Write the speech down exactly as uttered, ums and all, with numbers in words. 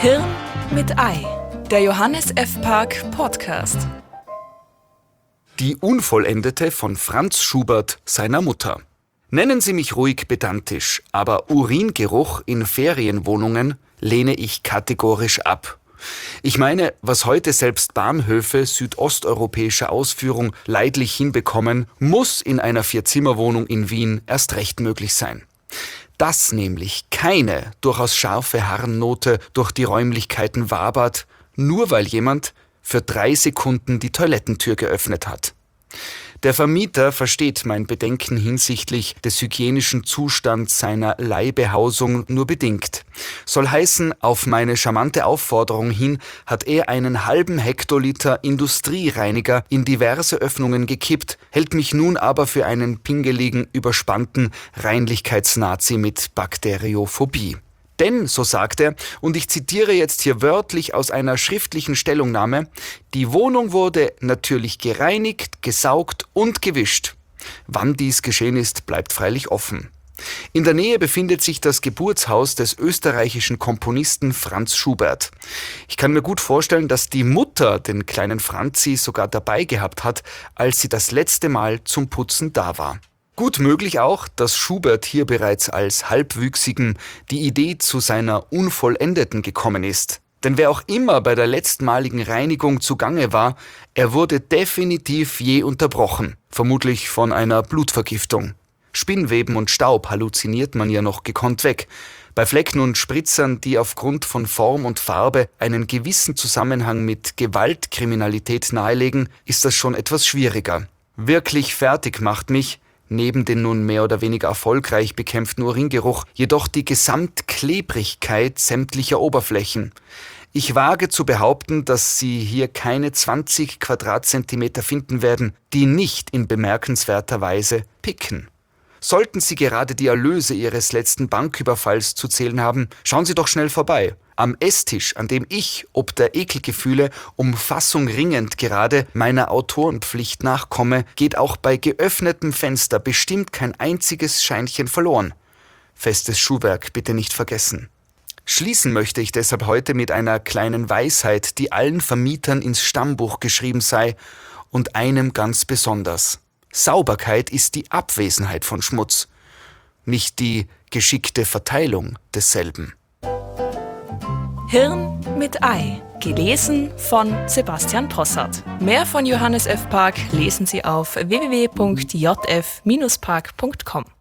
Hirn mit Ei, der Johannes F. Park Podcast. Die Unvollendete von Franz Schubert seiner Mutter. Nennen Sie mich ruhig pedantisch, aber Uringeruch in Ferienwohnungen lehne ich kategorisch ab. Ich meine, was heute selbst Bahnhöfe südosteuropäischer Ausführung leidlich hinbekommen, muss in einer Vierzimmerwohnung in Wien erst recht möglich sein. Dass nämlich keine durchaus scharfe Harnnote durch die Räumlichkeiten wabert, nur weil jemand für drei Sekunden die Toilettentür geöffnet hat. Der Vermieter versteht mein Bedenken hinsichtlich des hygienischen Zustands seiner Leihbehausung nur bedingt. Soll heißen, auf meine charmante Aufforderung hin hat er einen halben Hektoliter Industriereiniger in diverse Öffnungen gekippt, hält mich nun aber für einen pingeligen, überspannten Reinlichkeitsnazi mit Bakteriophobie. Denn, so sagt er, und ich zitiere jetzt hier wörtlich aus einer schriftlichen Stellungnahme, die Wohnung wurde natürlich gereinigt, gesaugt und gewischt. Wann dies geschehen ist, bleibt freilich offen. In der Nähe befindet sich das Geburtshaus des österreichischen Komponisten Franz Schubert. Ich kann mir gut vorstellen, dass die Mutter den kleinen Franzi sogar dabei gehabt hat, als sie das letzte Mal zum Putzen da war. Gut möglich auch, dass Schubert hier bereits als Halbwüchsigen die Idee zu seiner Unvollendeten gekommen ist. Denn wer auch immer bei der letztmaligen Reinigung zugange war, er wurde definitiv je unterbrochen, vermutlich von einer Blutvergiftung. Spinnweben und Staub halluziniert man ja noch gekonnt weg. Bei Flecken und Spritzern, die aufgrund von Form und Farbe einen gewissen Zusammenhang mit Gewaltkriminalität nahelegen, ist das schon etwas schwieriger. Wirklich fertig macht mich, neben den nun mehr oder weniger erfolgreich bekämpften Uringeruch, jedoch die Gesamtklebrigkeit sämtlicher Oberflächen. Ich wage zu behaupten, dass Sie hier keine zwanzig Quadratzentimeter finden werden, die nicht in bemerkenswerter Weise picken. Sollten Sie gerade die Erlöse Ihres letzten Banküberfalls zu zählen haben, schauen Sie doch schnell vorbei. Am Esstisch, an dem ich, ob der Ekelgefühle, um Fassung ringend gerade meiner Autorenpflicht nachkomme, geht auch bei geöffnetem Fenster bestimmt kein einziges Scheinchen verloren. Festes Schuhwerk bitte nicht vergessen. Schließen möchte ich deshalb heute mit einer kleinen Weisheit, die allen Vermietern ins Stammbuch geschrieben sei und einem ganz besonders. Sauberkeit ist die Abwesenheit von Schmutz, nicht die geschickte Verteilung desselben. Hirn mit Ei, gelesen von Sebastian Possart. Mehr von Johannes F. Park lesen Sie auf w w w punkt j f Bindestrich park punkt com.